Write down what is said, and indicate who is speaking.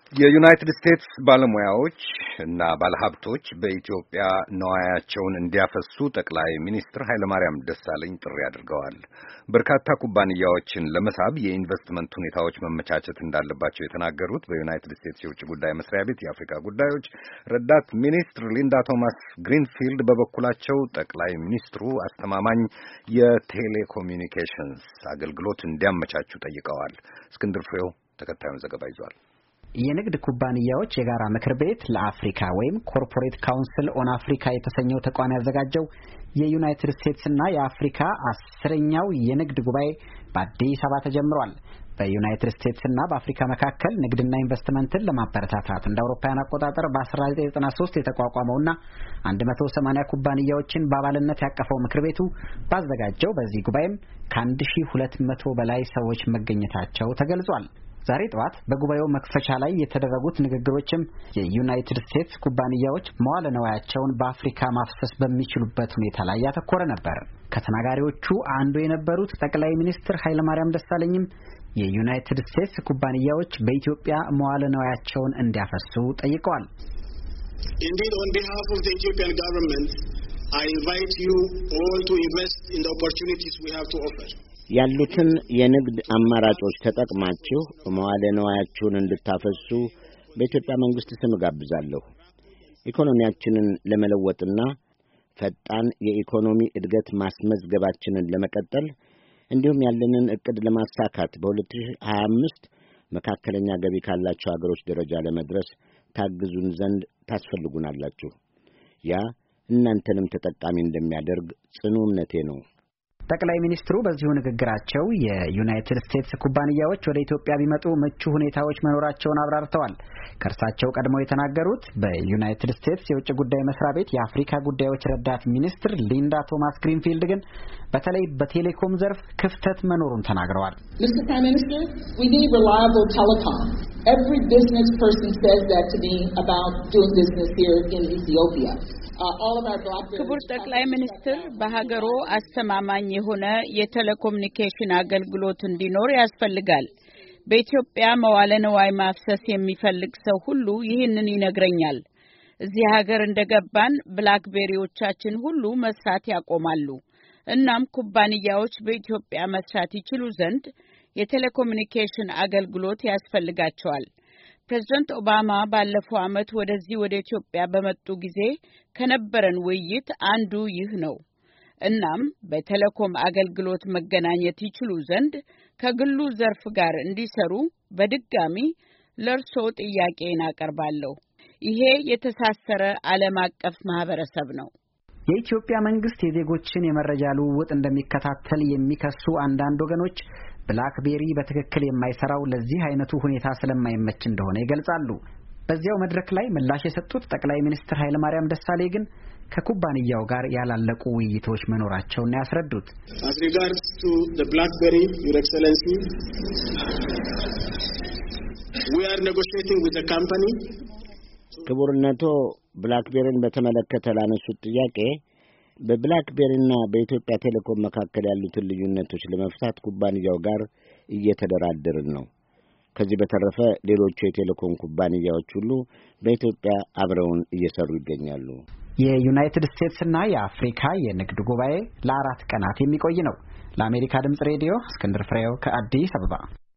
Speaker 1: የዩናይትድ ስቴትስ ባለሙያዎች እና ባለሀብቶች በኢትዮጵያ ነዋያቸውን እንዲያፈሱ ጠቅላይ ሚኒስትር ኃይለማርያም ደሳለኝ ጥሪ አድርገዋል። በርካታ ኩባንያዎችን ለመሳብ የኢንቨስትመንት ሁኔታዎች መመቻቸት እንዳለባቸው የተናገሩት በዩናይትድ ስቴትስ የውጭ ጉዳይ መስሪያ ቤት የአፍሪካ ጉዳዮች ረዳት ሚኒስትር ሊንዳ ቶማስ ግሪንፊልድ በበኩላቸው ጠቅላይ ሚኒስትሩ አስተማማኝ የቴሌኮሙኒኬሽንስ አገልግሎት እንዲያመቻቹ ጠይቀዋል። እስክንድር ፍሬው ተከታዩን ዘገባ ይዟል።
Speaker 2: የንግድ ኩባንያዎች የጋራ ምክር ቤት ለአፍሪካ ወይም ኮርፖሬት ካውንስል ኦን አፍሪካ የተሰኘው ተቋም ያዘጋጀው የዩናይትድ ስቴትስና የአፍሪካ 10ኛው የንግድ ጉባኤ በአዲስ አበባ ተጀምሯል። በዩናይትድ ስቴትስና በአፍሪካ መካከል ንግድና ኢንቨስትመንትን ለማበረታታት እንደ አውሮፓውያን አቆጣጠር በ1993 የተቋቋመውና 180 ኩባንያዎችን በአባልነት ያቀፈው ምክር ቤቱ ባዘጋጀው በዚህ ጉባኤም ከ1200 በላይ ሰዎች መገኘታቸው ተገልጿል። ዛሬ ጠዋት በጉባኤው መክፈቻ ላይ የተደረጉት ንግግሮችም የዩናይትድ ስቴትስ ኩባንያዎች መዋለ ንዋያቸውን በአፍሪካ ማፍሰስ በሚችሉበት ሁኔታ ላይ ያተኮረ ነበር። ከተናጋሪዎቹ አንዱ የነበሩት ጠቅላይ ሚኒስትር ኃይለማርያም ደሳለኝም የዩናይትድ ስቴትስ ኩባንያዎች በኢትዮጵያ መዋለ ንዋያቸውን እንዲያፈሱ ጠይቀዋል።
Speaker 3: Indeed, on behalf of the Ethiopian government, I invite you all to invest in the opportunities we have to offer.
Speaker 4: ያሉትን የንግድ አማራጮች ተጠቅማችሁ መዋለ ንዋያችሁን እንድታፈሱ በኢትዮጵያ መንግስት ስም ጋብዛለሁ። ኢኮኖሚያችንን ለመለወጥና ፈጣን የኢኮኖሚ እድገት ማስመዝገባችንን ለመቀጠል እንዲሁም ያለንን እቅድ ለማሳካት በ2025 መካከለኛ ገቢ ካላቸው ሀገሮች ደረጃ ለመድረስ ታግዙን ዘንድ ታስፈልጉናላችሁ። ያ እናንተንም ተጠቃሚ እንደሚያደርግ ጽኑ እምነቴ ነው።
Speaker 2: ጠቅላይ ሚኒስትሩ በዚሁ ንግግራቸው የዩናይትድ ስቴትስ ኩባንያዎች ወደ ኢትዮጵያ ቢመጡ ምቹ ሁኔታዎች መኖራቸውን አብራርተዋል። ከእርሳቸው ቀድመው የተናገሩት በዩናይትድ ስቴትስ የውጭ ጉዳይ መስሪያ ቤት የአፍሪካ ጉዳዮች ረዳት ሚኒስትር ሊንዳ ቶማስ ግሪንፊልድ ግን በተለይ በቴሌኮም ዘርፍ ክፍተት መኖሩን ተናግረዋል።
Speaker 5: Mr. Prime Minister, we need reliable telecom. Every business person says that to me about doing business here in Ethiopia.
Speaker 6: ክቡር ጠቅላይ ሚኒስትር በሀገሮ አስተማማኝ የሆነ የቴሌኮሙኒኬሽን አገልግሎት እንዲኖር ያስፈልጋል። በኢትዮጵያ መዋለ ንዋይ ማፍሰስ የሚፈልግ ሰው ሁሉ ይህንን ይነግረኛል። እዚህ ሀገር እንደገባን ብላክቤሪዎቻችን ሁሉ መስራት ያቆማሉ። እናም ኩባንያዎች በኢትዮጵያ መስራት ይችሉ ዘንድ የቴሌኮሙኒኬሽን አገልግሎት ያስፈልጋቸዋል። ፕሬዝዳንት ኦባማ ባለፈው ዓመት ወደዚህ ወደ ኢትዮጵያ በመጡ ጊዜ ከነበረን ውይይት አንዱ ይህ ነው። እናም በቴሌኮም አገልግሎት መገናኘት ይችሉ ዘንድ ከግሉ ዘርፍ ጋር እንዲሰሩ በድጋሚ ለርሶ ጥያቄን አቀርባለሁ። ይሄ የተሳሰረ ዓለም አቀፍ ማህበረሰብ ነው።
Speaker 2: የኢትዮጵያ መንግስት የዜጎችን የመረጃ ልውውጥ እንደሚከታተል የሚከሱ አንዳንድ ወገኖች ብላክቤሪ በትክክል የማይሰራው ለዚህ አይነቱ ሁኔታ ስለማይመች እንደሆነ ይገልጻሉ። በዚያው መድረክ ላይ ምላሽ የሰጡት ጠቅላይ ሚኒስትር ኃይለማርያም ደሳለኝ ግን ከኩባንያው ጋር ያላለቁ ውይይቶች መኖራቸውን ያስረዱት።
Speaker 3: As regards to the BlackBerry, Your Excellency, we are negotiating with the company.
Speaker 4: ክቡርነቶ ብላክቤሪን በተመለከተ ላነሱት ጥያቄ በብላክቤሪና በኢትዮጵያ ቴሌኮም መካከል ያሉትን ልዩነቶች ለመፍታት ኩባንያው ጋር እየተደራደርን ነው። ከዚህ በተረፈ ሌሎች የቴሌኮም ኩባንያዎች ሁሉ በኢትዮጵያ አብረውን እየሰሩ ይገኛሉ።
Speaker 2: የዩናይትድ ስቴትስና የአፍሪካ የንግድ ጉባኤ ለ4 ቀናት የሚቆይ ነው። ለአሜሪካ ድምጽ ሬዲዮ እስክንድር ፍሬው ከአዲስ አበባ